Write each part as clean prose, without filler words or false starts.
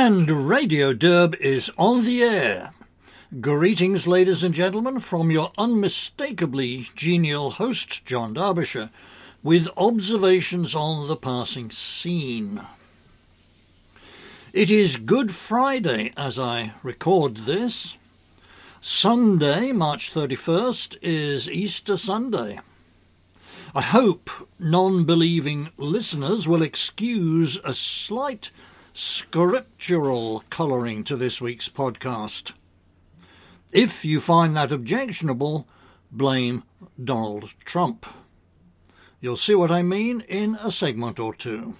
And Radio Derb is on the air. Greetings, ladies and gentlemen, from your unmistakably genial host, John Derbyshire, with observations on the passing scene. It is Good Friday as I record this. Sunday, March 31st, is Easter Sunday. I hope non-believing listeners will excuse a slight scriptural colouring to this week's podcast. If you find that objectionable, blame Donald Trump. You'll see what I mean in a segment or two.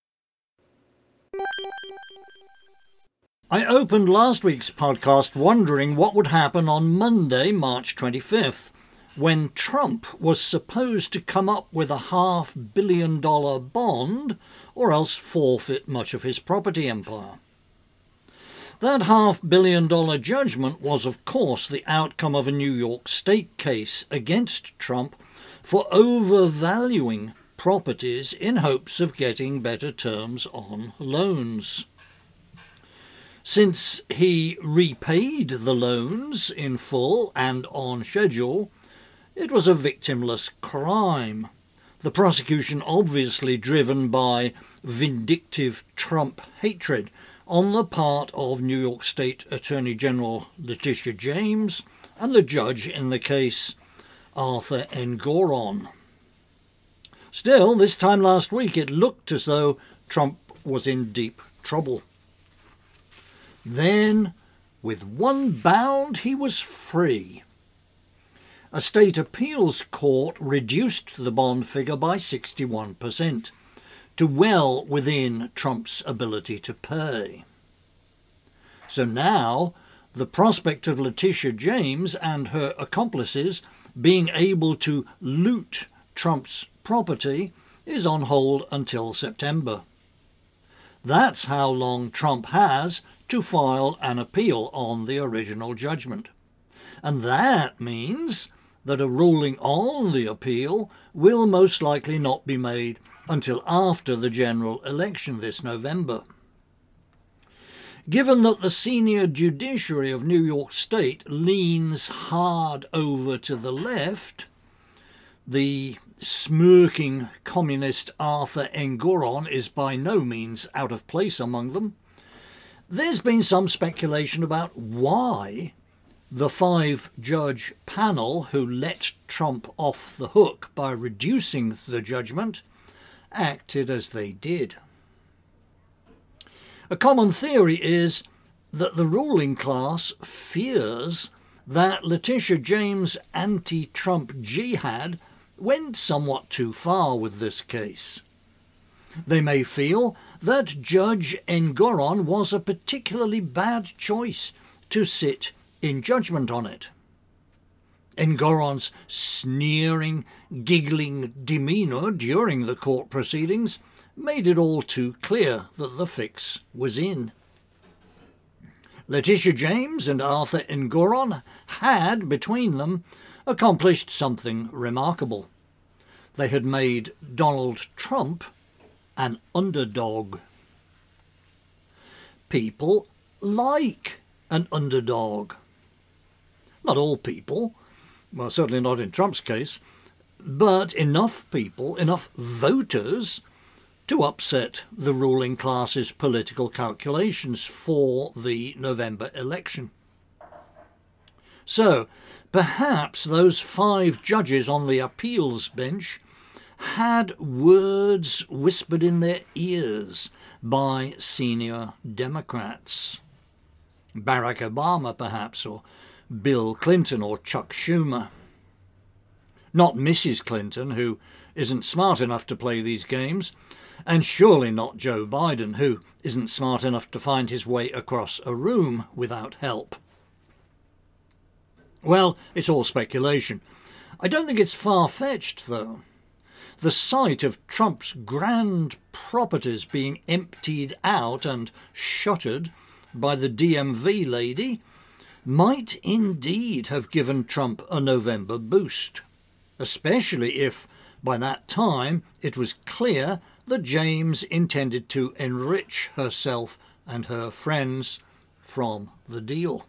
I opened last week's podcast wondering what would happen on Monday, March 25th, when Trump was supposed to come up with a $500 million bond or else forfeit much of his property empire. That $500 million judgment was, of course, the outcome of a New York State case against Trump for overvaluing properties in hopes of getting better terms on loans. Since he repaid the loans in full and on schedule, it was a victimless crime. The prosecution obviously driven by vindictive Trump hatred on the part of New York State Attorney General Letitia James and the judge in the case, Arthur Engoron. Still, this time last week it looked as though Trump was in deep trouble. Then, with one bound, he was free. A state appeals court reduced the bond figure by 61%, to well within Trump's ability to pay. So now, the prospect of Letitia James and her accomplices being able to loot Trump's property is on hold until September. That's how long Trump has to file an appeal on the original judgment. And that means that a ruling on the appeal will most likely not be made until after the general election this November. Given that the senior judiciary of New York State leans hard over to the left, the smirking communist Arthur Engoron is by no means out of place among them. There's been some speculation about why the 5-judge panel who let Trump off the hook by reducing the judgment acted as they did. A common theory is that the ruling class fears that Letitia James' anti-Trump jihad went somewhat too far with this case. They may feel that Judge Engoron was a particularly bad choice to sit in judgment on it. Engoron's sneering, giggling demeanour during the court proceedings made it all too clear that the fix was in. Letitia James and Arthur Engoron had, between them, accomplished something remarkable. They had made Donald Trump an underdog. People like an underdog. Not all people, well, certainly not in Trump's case, but enough people, enough voters to upset the ruling class's political calculations for the November election. So, perhaps those 5 judges on the appeals bench had words whispered in their ears by senior Democrats. Barack Obama, perhaps, or Bill Clinton or Chuck Schumer. Not Mrs. Clinton, who isn't smart enough to play these games, and surely not Joe Biden, who isn't smart enough to find his way across a room without help. Well, it's all speculation. I don't think it's far-fetched, though. The sight of Trump's grand properties being emptied out and shuttered by the DMV lady might indeed have given Trump a November boost, especially if, by that time, it was clear that James intended to enrich herself and her friends from the deal.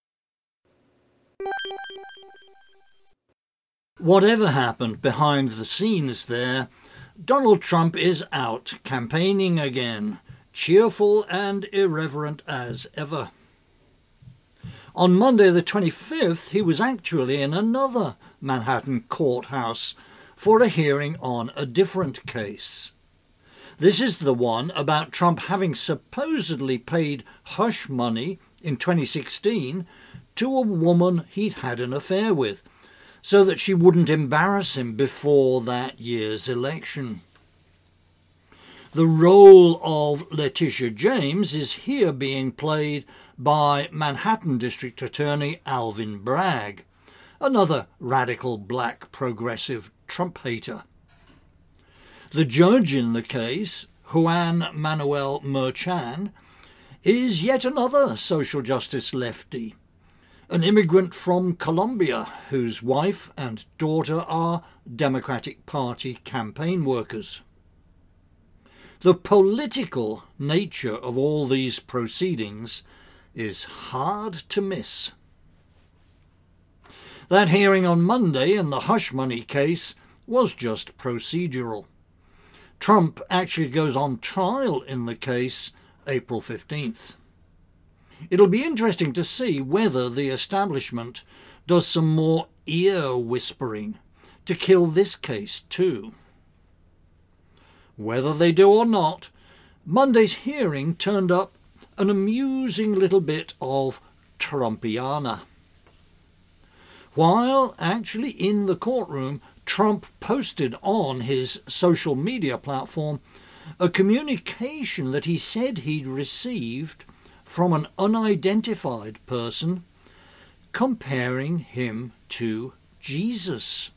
Whatever happened behind the scenes there, Donald Trump is out campaigning again, cheerful and irreverent as ever. On Monday the 25th, he was actually in another Manhattan courthouse for a hearing on a different case. This is the one about Trump having supposedly paid hush money in 2016 to a woman he'd had an affair with, so that she wouldn't embarrass him before that year's election. The role of Letitia James is here being played by Manhattan District Attorney Alvin Bragg, another radical black progressive Trump hater. The judge in the case, Juan Manuel Merchan, is yet another social justice lefty, an immigrant from Colombia whose wife and daughter are Democratic Party campaign workers. The political nature of all these proceedings is hard to miss. That hearing on Monday in the hush money case was just procedural. Trump actually goes on trial in the case April 15th. It'll be interesting to see whether the establishment does some more ear whispering to kill this case too. Whether they do or not, Monday's hearing turned up an amusing little bit of Trumpiana. While actually in the courtroom, Trump posted on his social media platform a communication that he said he'd received from an unidentified person comparing him to Jesus.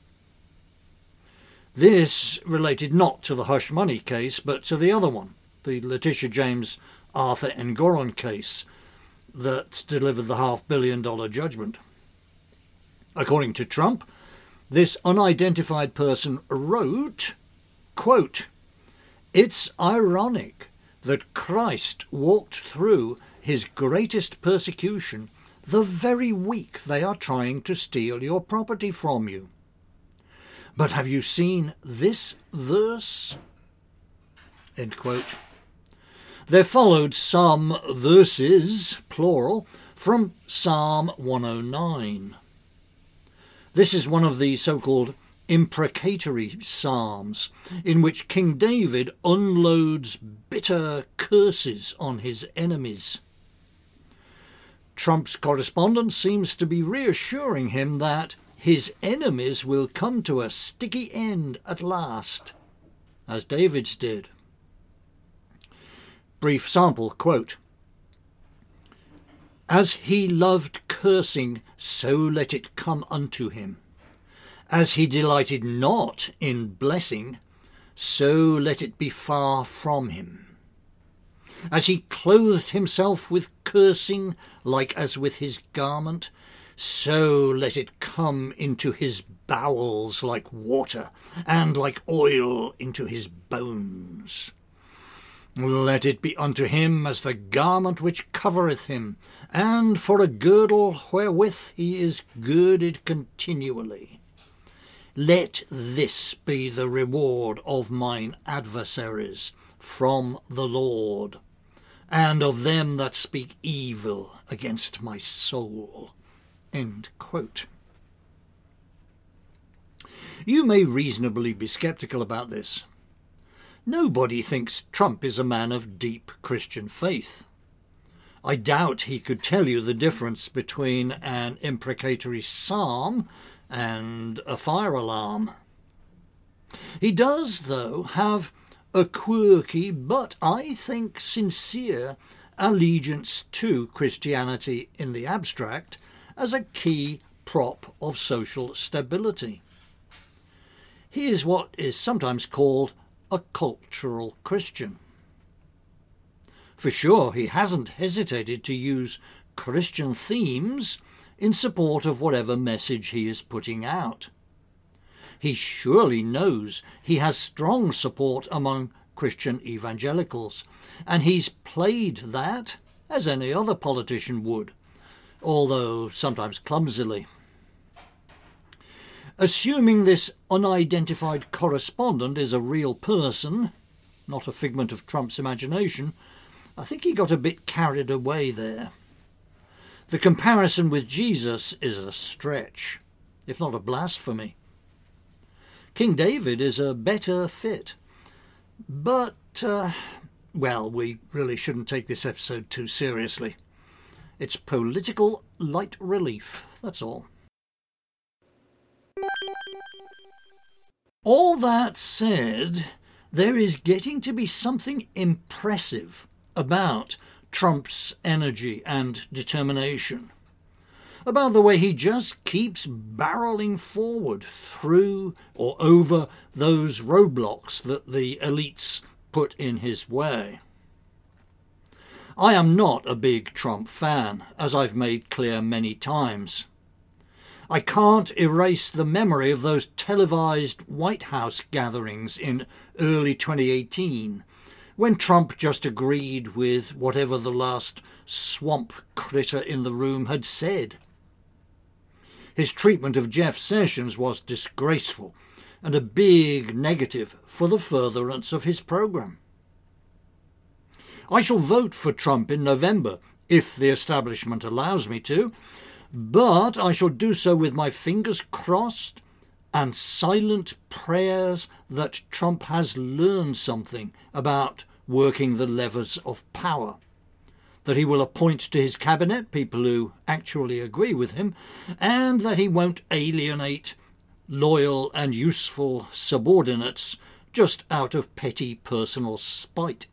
This related not to the hush money case, but to the other one, the Letitia James Arthur Engoron case that delivered the $500 million judgment. According to Trump, this unidentified person wrote, quote, "It's ironic that Christ walked through his greatest persecution the very week they are trying to steal your property from you. But have you seen this verse?" End quote. There followed some verses, plural, from Psalm 109. This is one of the so-called imprecatory psalms in which King David unloads bitter curses on his enemies. Trump's correspondent seems to be reassuring him that his enemies will come to a sticky end at last, as David's did. Brief sample, quote, "As he loved cursing, so let it come unto him. As he delighted not in blessing, so let it be far from him. As he clothed himself with cursing, like as with his garment, so let it come into his bowels like water, and like oil into his bones. Let it be unto him as the garment which covereth him, and for a girdle wherewith he is girded continually. Let this be the reward of mine adversaries from the Lord, and of them that speak evil against my soul." End quote. You may reasonably be sceptical about this. Nobody thinks Trump is a man of deep Christian faith. I doubt he could tell you the difference between an imprecatory psalm and a fire alarm. He does, though, have a quirky but, I think, sincere allegiance to Christianity in the abstract as a key prop of social stability. He is what is sometimes called a cultural Christian. For sure, he hasn't hesitated to use Christian themes in support of whatever message he is putting out. He surely knows he has strong support among Christian evangelicals, and he's played that as any other politician would, although sometimes clumsily. Assuming this unidentified correspondent is a real person, not a figment of Trump's imagination, I think he got a bit carried away there. The comparison with Jesus is a stretch, if not a blasphemy. King David is a better fit. But, well, we really shouldn't take this episode too seriously. It's political light relief, that's all. All that said, there is getting to be something impressive about Trump's energy and determination, about the way he just keeps barreling forward through or over those roadblocks that the elites put in his way. I am not a big Trump fan, as I've made clear many times. I can't erase the memory of those televised White House gatherings in early 2018, when Trump just agreed with whatever the last swamp critter in the room had said. His treatment of Jeff Sessions was disgraceful and a big negative for the furtherance of his programme. I shall vote for Trump in November, if the establishment allows me to, but I shall do so with my fingers crossed and silent prayers that Trump has learned something about working the levers of power, that he will appoint to his cabinet people who actually agree with him, and that he won't alienate loyal and useful subordinates just out of petty personal spite.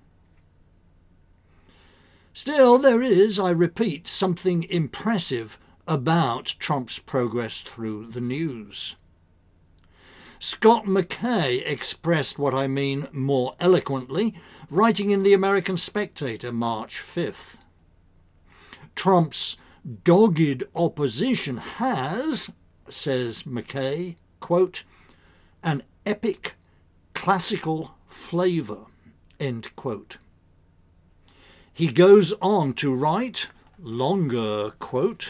Still, there is, I repeat, something impressive about Trump's progress through the news. Scott McKay expressed what I mean more eloquently, writing in the American Spectator March 5th. Trump's dogged opposition has, says McKay, quote, an epic classical flavour, end quote. He goes on to write, longer quote,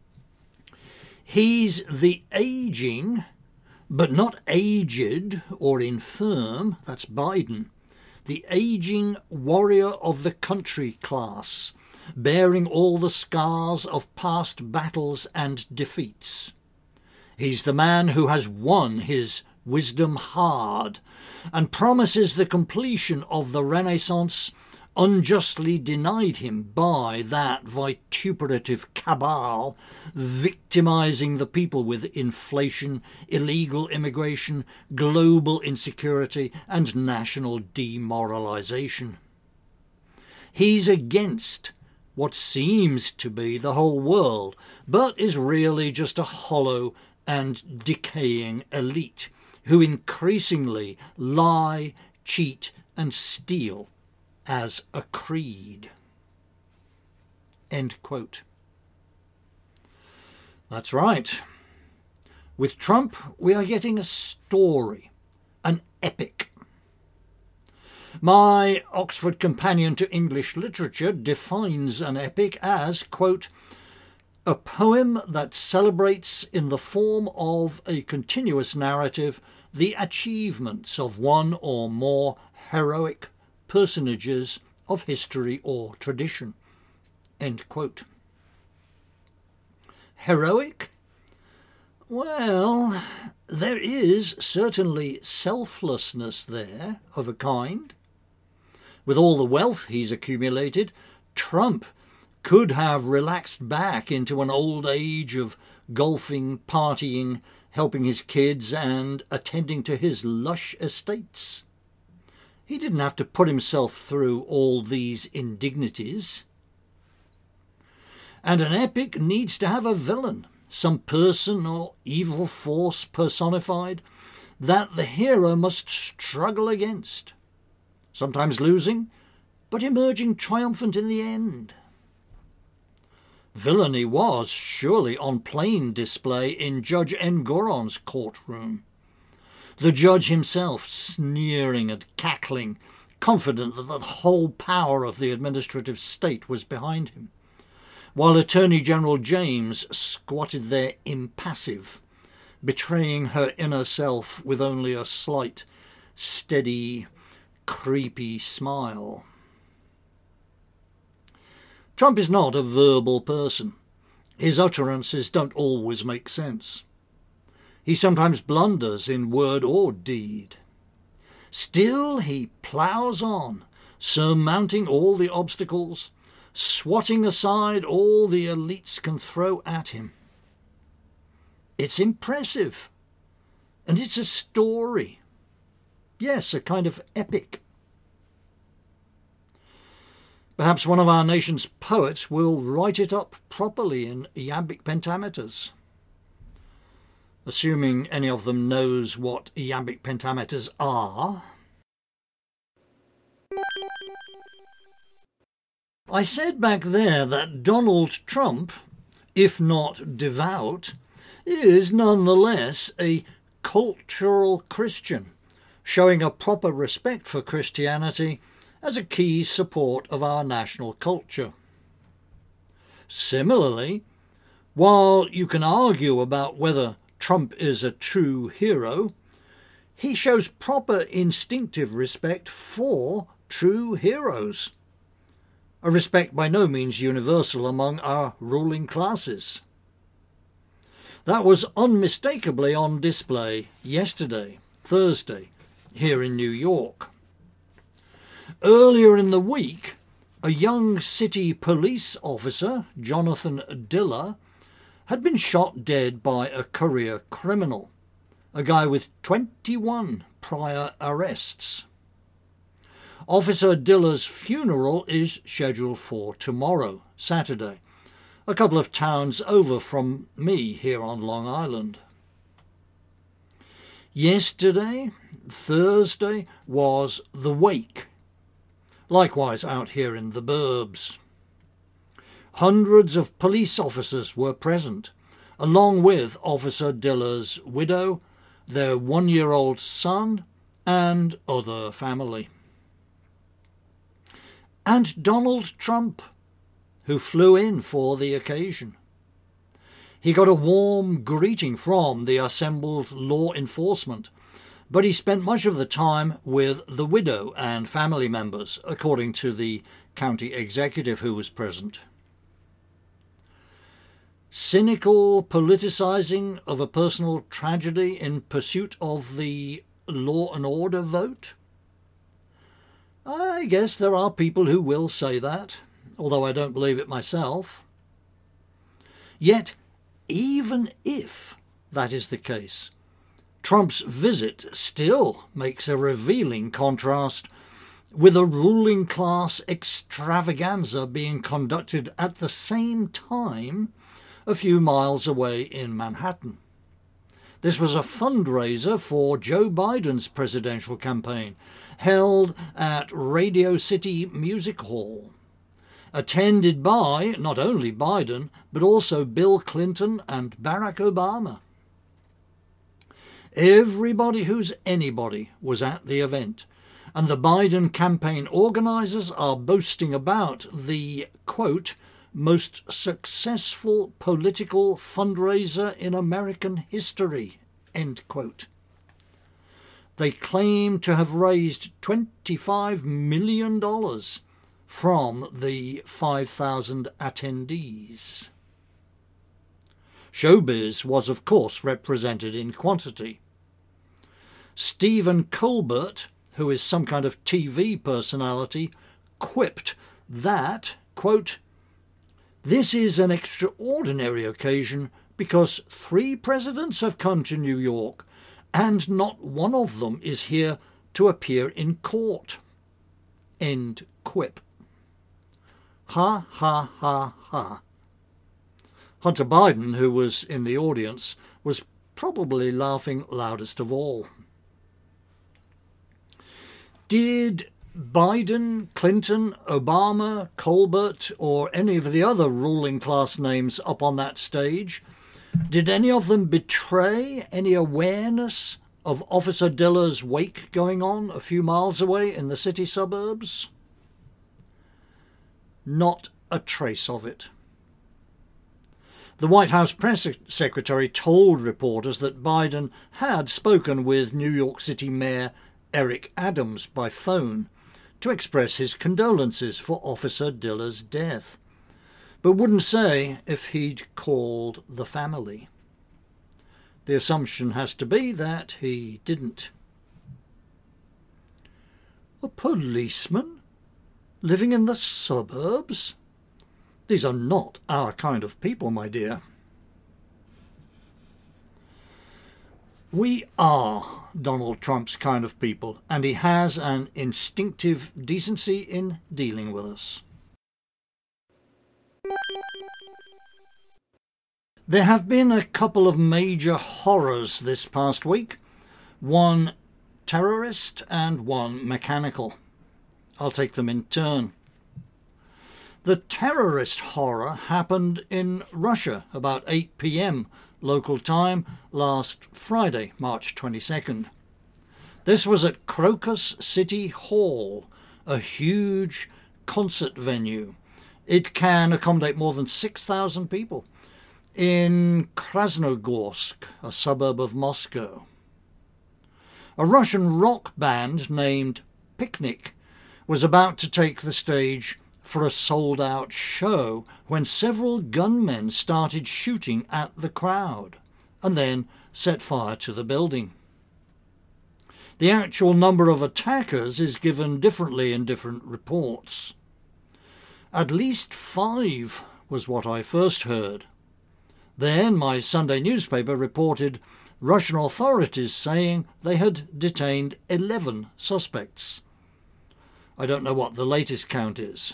he's the ageing, but not aged or infirm, that's Biden, the ageing warrior of the country class, bearing all the scars of past battles and defeats. He's the man who has won his wisdom hard and promises the completion of the Renaissance unjustly denied him by that vituperative cabal victimizing the people with inflation, illegal immigration, global insecurity and national demoralization. He's against what seems to be the whole world, but is really just a hollow and decaying elite who increasingly lie, cheat and steal as a creed. End quote. That's right. With Trump, we are getting a story, an epic. My Oxford Companion to English Literature defines an epic as, quote, a poem that celebrates in the form of a continuous narrative the achievements of one or more heroic personages of history or tradition. End quote. Heroic? Well, there is certainly selflessness there of a kind. With all the wealth he's accumulated, Trump could have relaxed back into an old age of golfing, partying, helping his kids and attending to his lush estates. He didn't have to put himself through all these indignities. And an epic needs to have a villain, some person or evil force personified, that the hero must struggle against, sometimes losing, but emerging triumphant in the end. Villainy was surely on plain display in Judge Engoron's courtroom. the judge himself sneering and cackling, confident that the whole power of the administrative state was behind him, while Attorney General James squatted there impassive, betraying her inner self with only a slight, steady, creepy smile. Trump is not a verbal person. His utterances don't always make sense. He sometimes blunders in word or deed. Still he ploughs on, surmounting all the obstacles, swatting aside all the elites can throw at him. It's impressive, and it's a story. Yes, a kind of epic. Perhaps one of our nation's poets will write it up properly in iambic pentameters. Assuming any of them knows what iambic pentameters are. I said back there that Donald Trump, if not devout, is nonetheless a cultural Christian, showing a proper respect for Christianity as a key support of our national culture. Similarly, while you can argue about whether Trump is a true hero, he shows proper instinctive respect for true heroes, a respect by no means universal among our ruling classes. That was unmistakably on display yesterday, Thursday, here in New York. Earlier in the week, a young city police officer, Jonathan Diller, had been shot dead by a career criminal, a guy with 21 prior arrests. Officer Diller's funeral is scheduled for tomorrow, Saturday, a couple of towns over from me here on Long Island. Yesterday, Thursday, was the wake. Likewise out here in the burbs. Hundreds of police officers were present, along with Officer Diller's widow, their 1-year-old son, and other family. And Donald Trump, who flew in for the occasion. He got a warm greeting from the assembled law enforcement, but he spent much of the time with the widow and family members, according to the county executive who was present. Cynical politicising of a personal tragedy in pursuit of the law and order vote? I guess there are people who will say that, although I don't believe it myself. Yet, even if that is the case, Trump's visit still makes a revealing contrast with a ruling class extravaganza being conducted at the same time a few miles away in Manhattan. This was a fundraiser for Joe Biden's presidential campaign, held at Radio City Music Hall, attended by not only Biden, but also Bill Clinton and Barack Obama. Everybody who's anybody was at the event, and the Biden campaign organisers are boasting about the, quote, most successful political fundraiser in American history, end quote. They claim to have raised $25 million from the 5,000 attendees. Showbiz was, of course, represented in quantity. Stephen Colbert, who is some kind of TV personality, quipped that, quote, "This is an extraordinary occasion because 3 presidents have come to New York, and not one of them is here to appear in court." End quip. Ha, ha, ha, ha. Hunter Biden, who was in the audience, was probably laughing loudest of all. Did Biden, Clinton, Obama, Colbert, or any of the other ruling class names up on that stage, did any of them betray any awareness of Officer Diller's wake going on a few miles away in the city suburbs? Not a trace of it. The White House press secretary told reporters that Biden had spoken with New York City Mayor Eric Adams by phone to express his condolences for Officer Diller's death, but wouldn't say if he'd called the family. The assumption has to be that he didn't. A policeman living in the suburbs? These are not our kind of people, my dear. We are Donald Trump's kind of people, and he has an instinctive decency in dealing with us. There have been a couple of major horrors this past week, one terrorist and one mechanical. I'll take them in turn. The terrorist horror happened in Russia about 8 p.m. local time last Friday, March 22nd. This was at Crocus City Hall, a huge concert venue. It can accommodate more than 6,000 people in Krasnogorsk, a suburb of Moscow. A Russian rock band named Picnic was about to take the stage for a sold-out show when several gunmen started shooting at the crowd and then set fire to the building. The actual number of attackers is given differently in different reports. At least 5 was what I first heard. Then my Sunday newspaper reported Russian authorities saying they had detained 11 suspects. I don't know what the latest count is.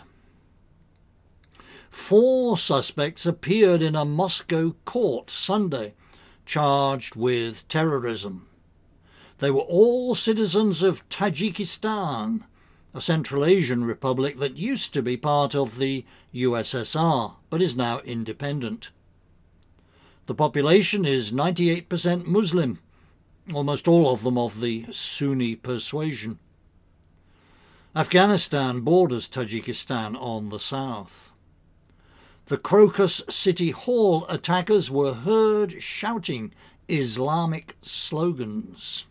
4 suspects appeared in a Moscow court Sunday, charged with terrorism. They were all citizens of Tajikistan, a Central Asian republic that used to be part of the USSR, but is now independent. The population is 98% Muslim, almost all of them of the Sunni persuasion. Afghanistan borders Tajikistan on the south. The Crocus City Hall attackers were heard shouting Islamic slogans.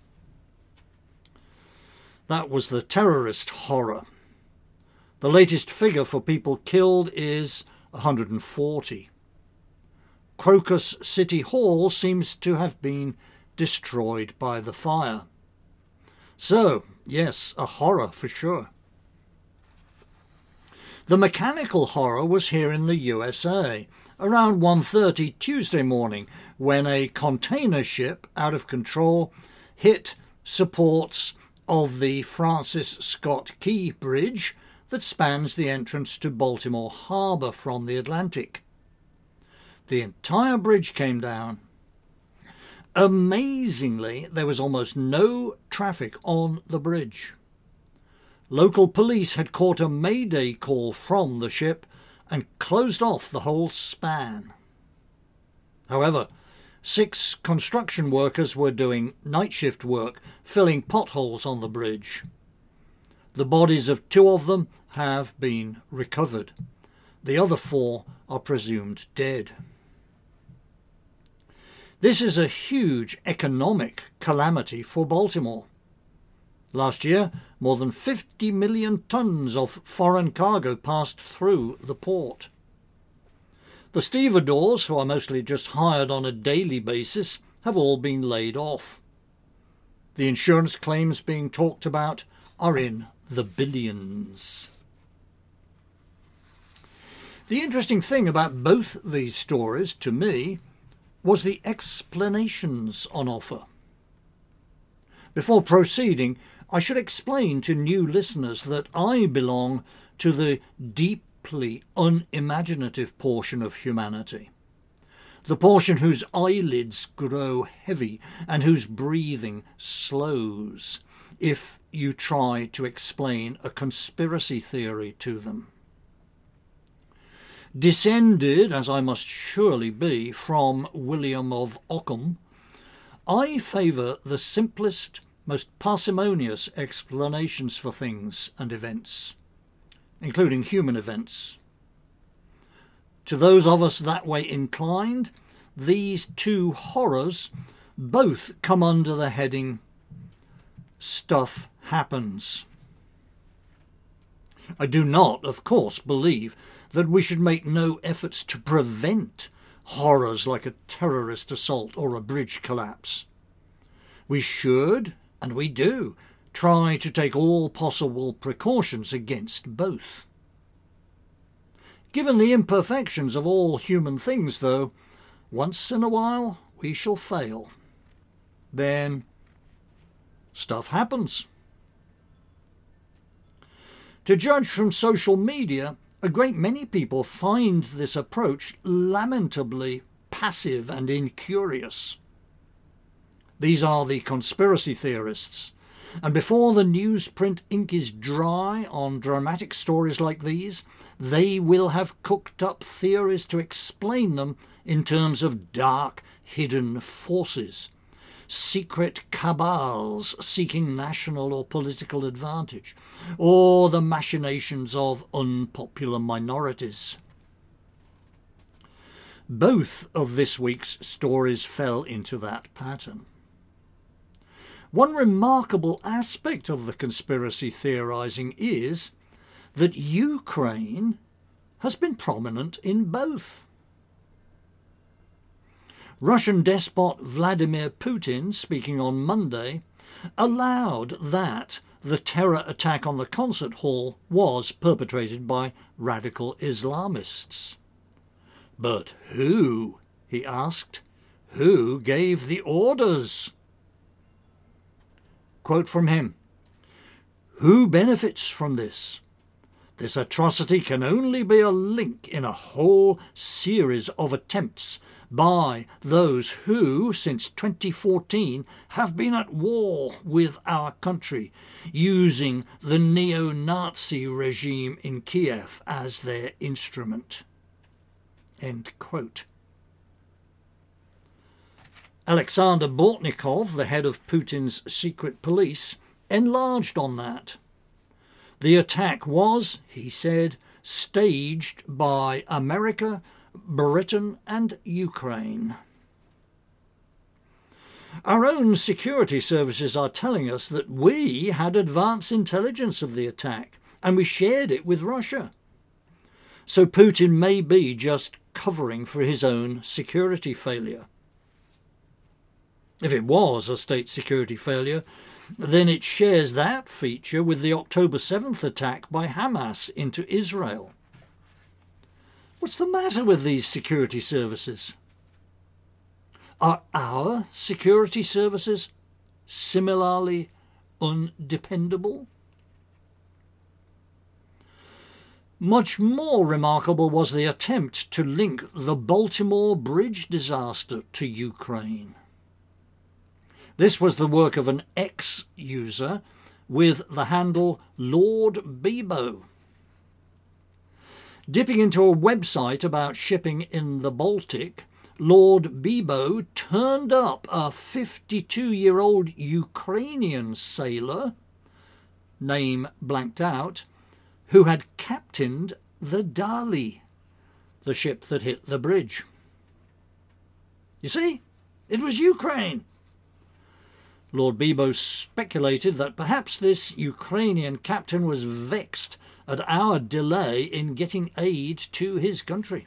That was the terrorist horror. The latest figure for people killed is 140. Crocus City Hall seems to have been destroyed by the fire. So, yes, a horror for sure. The mechanical horror was here in the USA around 1:30 Tuesday morning when a container ship out of control hit supports of the Francis Scott Key Bridge that spans the entrance to Baltimore Harbor from the Atlantic. The entire bridge came down. Amazingly, there was almost no traffic on the bridge. Local police had caught a mayday call from the ship and closed off the whole span. However, 6 construction workers were doing night shift work, filling potholes on the bridge. The bodies of 2 of them have been recovered. The other 4 are presumed dead. This is a huge economic calamity for Baltimore. Last year, more than 50 million tons of foreign cargo passed through the port. The stevedores, who are mostly just hired on a daily basis, have all been laid off. The insurance claims being talked about are in the billions. The interesting thing about both these stories, to me, was the explanations on offer. Before proceeding, I should explain to new listeners that I belong to the deeply unimaginative portion of humanity, the portion whose eyelids grow heavy and whose breathing slows if you try to explain a conspiracy theory to them. Descended, as I must surely be, from William of Ockham, I favour the simplest, most parsimonious explanations for things and events, including human events. To those of us that way inclined, these two horrors both come under the heading "Stuff happens." I do not, of course, believe that we should make no efforts to prevent horrors like a terrorist assault or a bridge collapse. We should, and we do, try to take all possible precautions against both. Given the imperfections of all human things, though, once in a while we shall fail. Then stuff happens. To judge from social media, a great many people find this approach lamentably passive and incurious. These are the conspiracy theorists, and before the newsprint ink is dry on dramatic stories like these, they will have cooked up theories to explain them in terms of dark, hidden forces, secret cabals seeking national or political advantage, or the machinations of unpopular minorities. Both of this week's stories fell into that pattern. One remarkable aspect of the conspiracy theorising is that Ukraine has been prominent in both. Russian despot Vladimir Putin, speaking on Monday, allowed that the terror attack on the concert hall was perpetrated by radical Islamists. But who, he asked, who gave the orders? Quote from him, "Who benefits from this? This atrocity can only be a link in a whole series of attempts by those who, since 2014, have been at war with our country, using the neo-Nazi regime in Kiev as their instrument." End quote. Alexander Bortnikov, the head of Putin's secret police, enlarged on that. The attack was, he said, staged by America, Britain and Ukraine. Our own security services are telling us that we had advance intelligence of the attack and we shared it with Russia. So Putin may be just covering for his own security failure. If it was a state security failure, then it shares that feature with the October 7th attack by Hamas into Israel. What's the matter with these security services? Are our security services similarly undependable? Much more remarkable was the attempt to link the Baltimore bridge disaster to Ukraine. This was the work of an ex-user with the handle Lord Bebo. Dipping into a website about shipping in the Baltic, Lord Bebo turned up a 52-year-old Ukrainian sailor, name blanked out, who had captained the Dali, the ship that hit the bridge. You see, it was Ukraine. Lord Bebo speculated that perhaps this Ukrainian captain was vexed at our delay in getting aid to his country.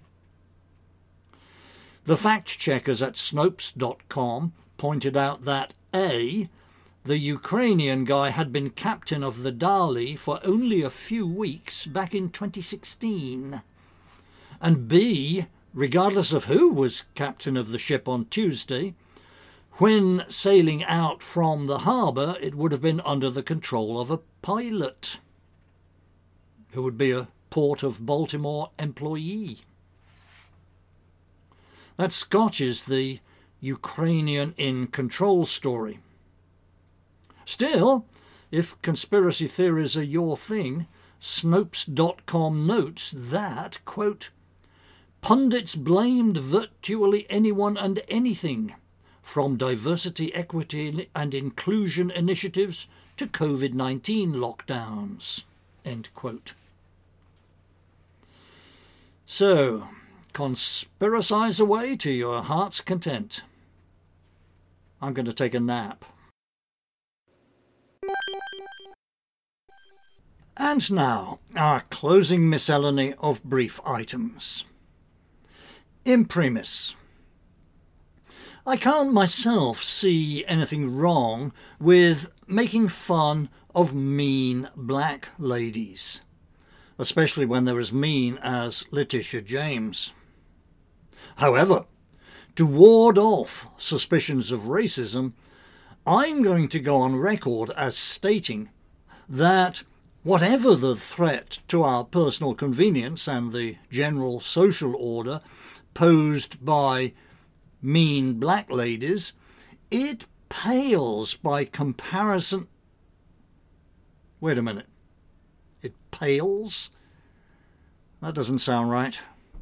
The fact-checkers at Snopes.com pointed out that A, the Ukrainian guy had been captain of the Dali for only a few weeks back in 2016, and B, regardless of who was captain of the ship on Tuesday, when sailing out from the harbour, it would have been under the control of a pilot, who would be a Port of Baltimore employee. That scotches the Ukrainian in control story. Still, if conspiracy theories are your thing, Snopes.com notes that, quote, "Pundits blamed virtually anyone and anything, from diversity, equity and inclusion initiatives to COVID-19 lockdowns." End quote. So, conspiracize away to your heart's content. I'm going to take a nap. And now, our closing miscellany of brief items. Imprimis. I can't myself see anything wrong with making fun of mean black ladies, especially when they're as mean as Letitia James. However, to ward off suspicions of racism, I'm going to go on record as stating that whatever the threat to our personal convenience and the general social order posed by mean black ladies, it pales by comparison. Wait a minute. It pales? That doesn't sound right.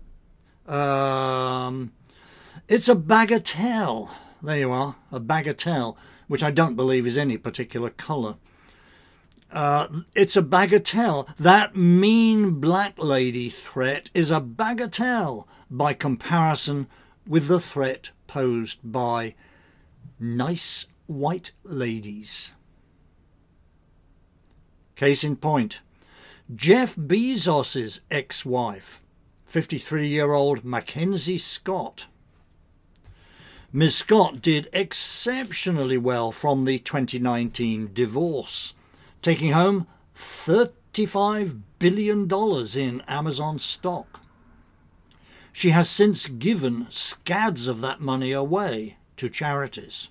It's a bagatelle. There you are, a bagatelle, which I don't believe is any particular colour. It's a bagatelle. That mean black lady threat is a bagatelle by comparison with the threat posed by nice white ladies. Case in point, Jeff Bezos's ex-wife, 53-year-old Mackenzie Scott. Ms. Scott did exceptionally well from the 2019 divorce, taking home $35 billion in Amazon stock. She has since given scads of that money away to charities.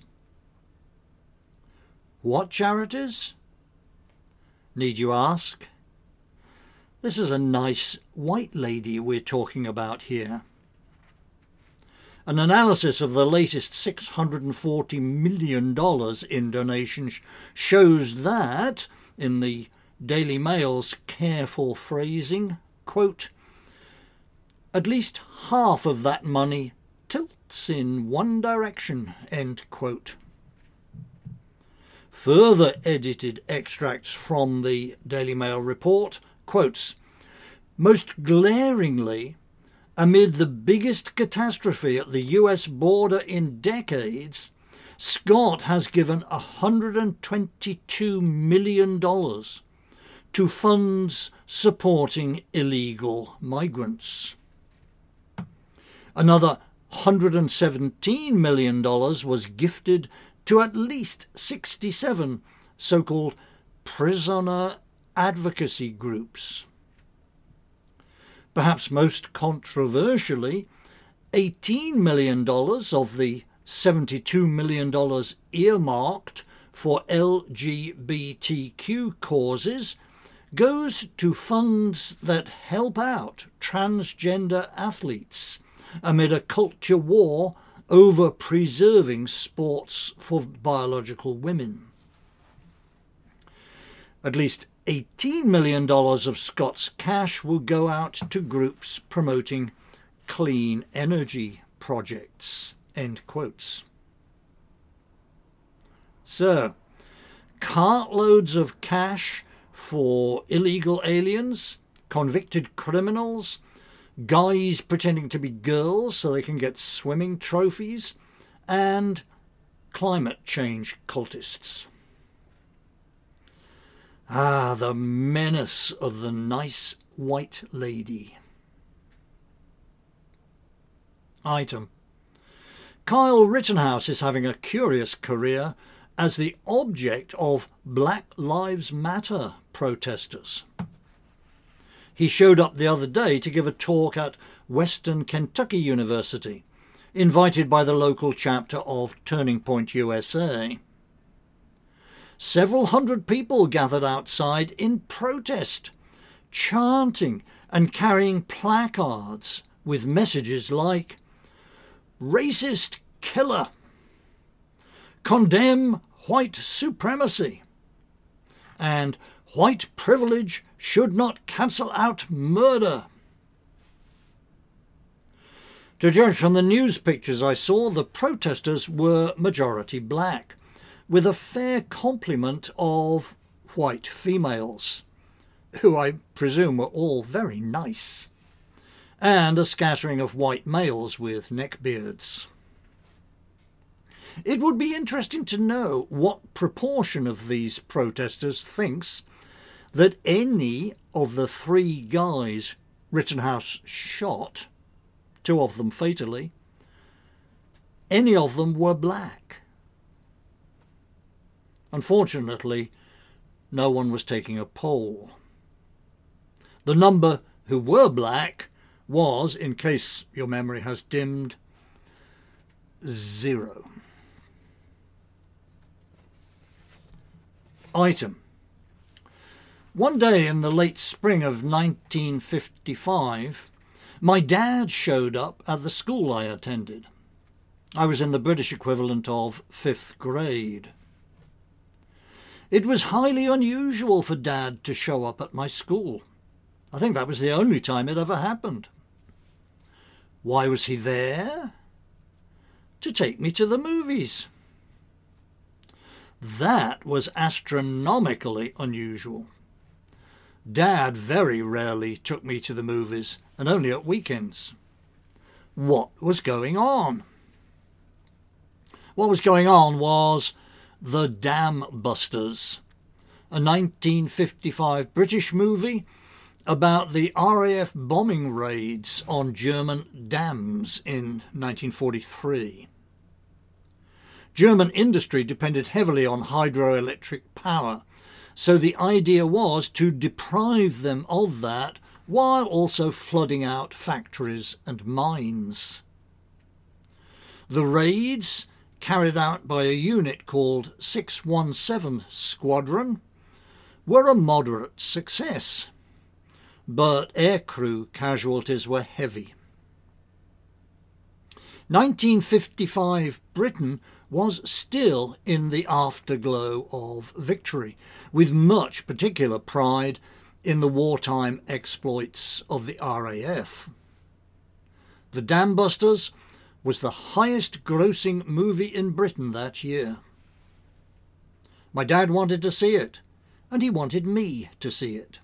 What charities? Need you ask? This is a nice white lady we're talking about here. An analysis of the latest $640 million in donations shows that, in the Daily Mail's careful phrasing, quote, "at least half of that money tilts in one direction," end quote. Further edited extracts from the Daily Mail report quotes, "most glaringly, amid the biggest catastrophe at the US border in decades, Scott has given $122 million to funds supporting illegal migrants. Another $117 million was gifted to at least 67 so-called prisoner advocacy groups. Perhaps most controversially, $18 million of the $72 million earmarked for LGBTQ causes goes to funds that help out transgender athletes amid a culture war over preserving sports for biological women. At least $18 million of Scott's cash will go out to groups promoting clean energy projects." End quotes. So, cartloads of cash for illegal aliens, convicted criminals, guys pretending to be girls so they can get swimming trophies, and climate change cultists. Ah, the menace of the nice white lady. Item. Kyle Rittenhouse is having a curious career as the object of Black Lives Matter protesters. He showed up the other day to give a talk at Western Kentucky University, invited by the local chapter of Turning Point USA. Several hundred people gathered outside in protest, chanting and carrying placards with messages like, "Racist killer," "Condemn white supremacy," and "White privilege should not cancel out murder." To judge from the news pictures I saw, the protesters were majority black, with a fair complement of white females, who I presume were all very nice, and a scattering of white males with neckbeards. It would be interesting to know what proportion of these protesters thinks that any of the 3 guys Rittenhouse shot, 2 of them fatally, any of them were black. Unfortunately, no one was taking a poll. The number who were black was, in case your memory has dimmed, 0. Item. One day in the late spring of 1955, my dad showed up at the school I attended. I was in the British equivalent of 5th grade. It was highly unusual for Dad to show up at my school. I think that was the only time it ever happened. Why was he there? To take me to the movies. That was astronomically unusual. Dad very rarely took me to the movies, and only at weekends. What was going on? What was going on was The Dam Busters, a 1955 British movie about the RAF bombing raids on German dams in 1943. German industry depended heavily on hydroelectric power, so the idea was to deprive them of that while also flooding out factories and mines. The raids, carried out by a unit called 617 Squadron, were a moderate success, but aircrew casualties were heavy. 1955 Britain was still in the afterglow of victory, with much particular pride in the wartime exploits of the RAF. The Dam Busters was the highest grossing movie in Britain that year. My dad wanted to see it, and he wanted me to see it.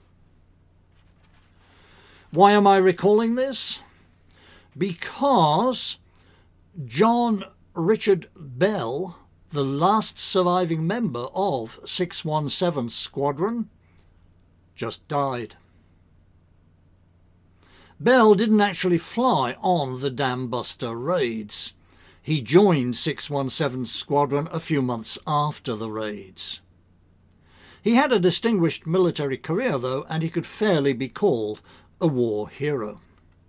Why am I recalling this? Because John Richard Bell, the last surviving member of 617 Squadron, just died. Bell didn't actually fly on the Dam Buster raids. He joined 617 Squadron a few months after the raids. He had a distinguished military career, though, and he could fairly be called a war hero.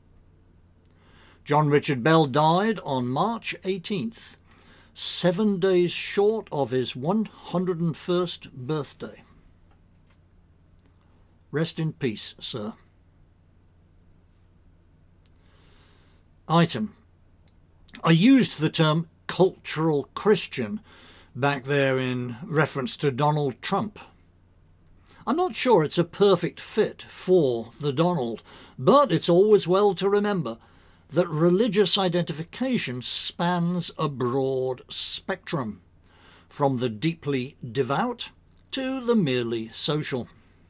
John Richard Bell died on March 18th, 7 days short of his 101st birthday. Rest in peace, sir. Item. I used the term cultural Christian back there in reference to Donald Trump. I'm not sure it's a perfect fit for the Donald, but it's always well to remember that religious identification spans a broad spectrum, from the deeply devout to the merely social.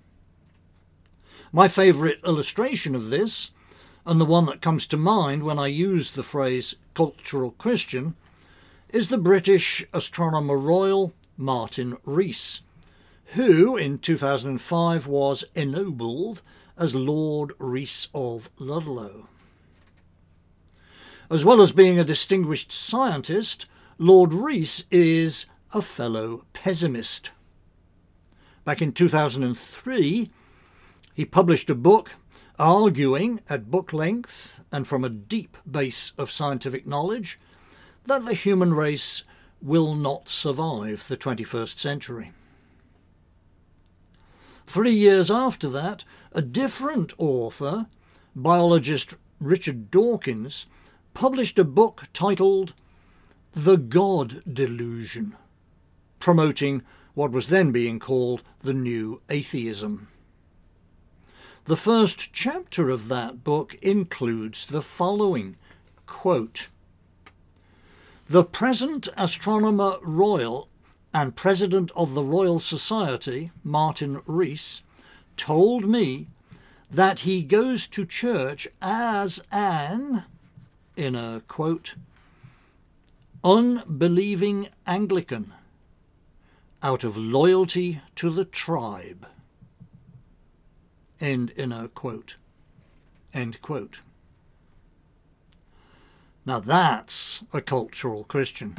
My favourite illustration of this, and the one that comes to mind when I use the phrase cultural Christian, is the British Astronomer Royal Martin Rees, who in 2005 was ennobled as Lord Rees of Ludlow. As well as being a distinguished scientist, Lord Rees is a fellow pessimist. Back in 2003, he published a book arguing at book length and from a deep base of scientific knowledge that the human race will not survive the 21st century. 3 years after that, a different author, biologist Richard Dawkins, published a book titled The God Delusion, promoting what was then being called the New Atheism. The first chapter of that book includes the following, quote, "The present Astronomer Royal and President of the Royal Society, Martin Rees, told me that he goes to church as an," inner quote, "unbelieving Anglican, out of loyalty to the tribe," end inner quote, end quote. Now that's a cultural Christian.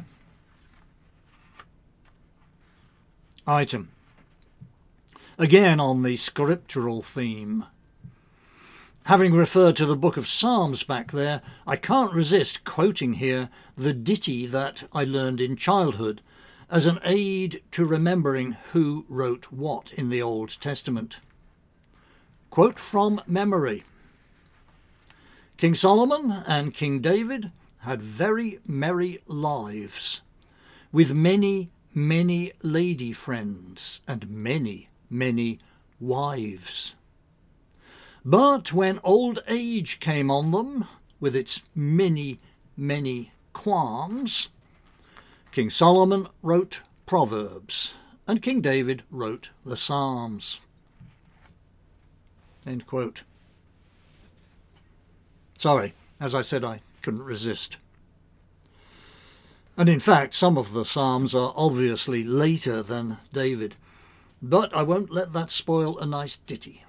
Item. Again on the scriptural theme. Having referred to the book of Psalms back there, I can't resist quoting here the ditty that I learned in childhood as an aid to remembering who wrote what in the Old Testament. Quote from memory. King Solomon and King David had very merry lives, with many, many lady friends and many, many wives. But when old age came on them, with its many, many qualms, King Solomon wrote Proverbs, and King David wrote the Psalms. End quote. Sorry, as I said, I couldn't resist. And in fact, some of the Psalms are obviously later than David, but I won't let that spoil a nice ditty.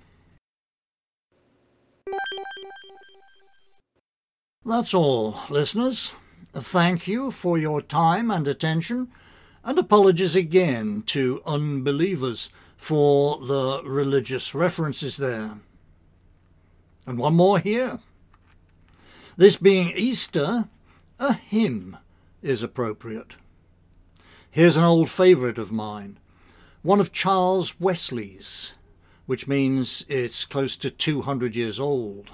That's all, listeners. Thank you for your time and attention, and apologies again to unbelievers for the religious references there. And one more here. This being Easter, a hymn is appropriate. Here's an old favourite of mine, one of Charles Wesley's, which means it's close to 200 years old.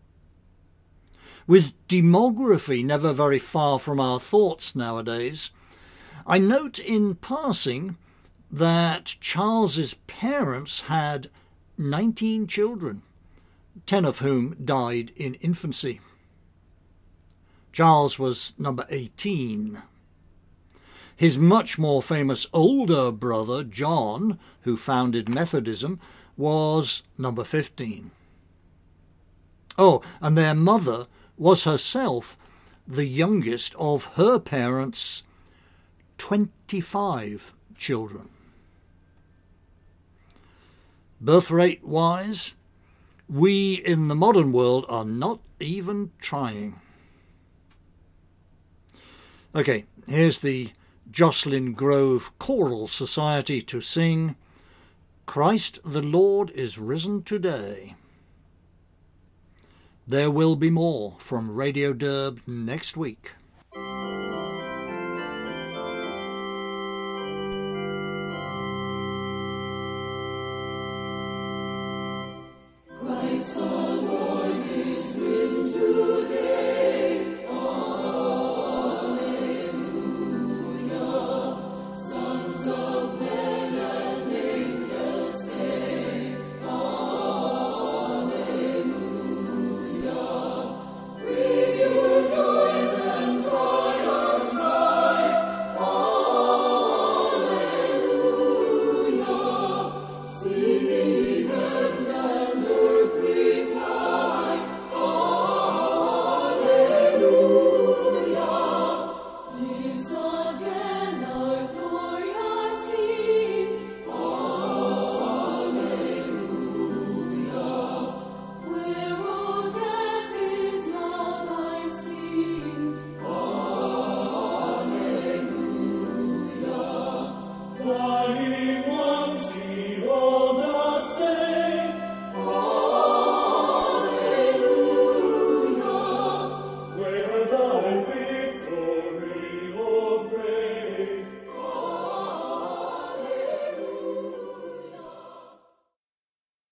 With demography never very far from our thoughts nowadays, I note in passing that Charles's parents had 19 children, 10 of whom died in infancy. Charles was number 18. His much more famous older brother, John, who founded Methodism, was number 15. Oh, and their mother was herself the youngest of her parents' 25 children. Birth rate-wise, we in the modern world are not even trying. Okay, here's the Jocelyn Grove Choral Society to sing "Christ the Lord is Risen Today." There will be more from Radio Derb next week.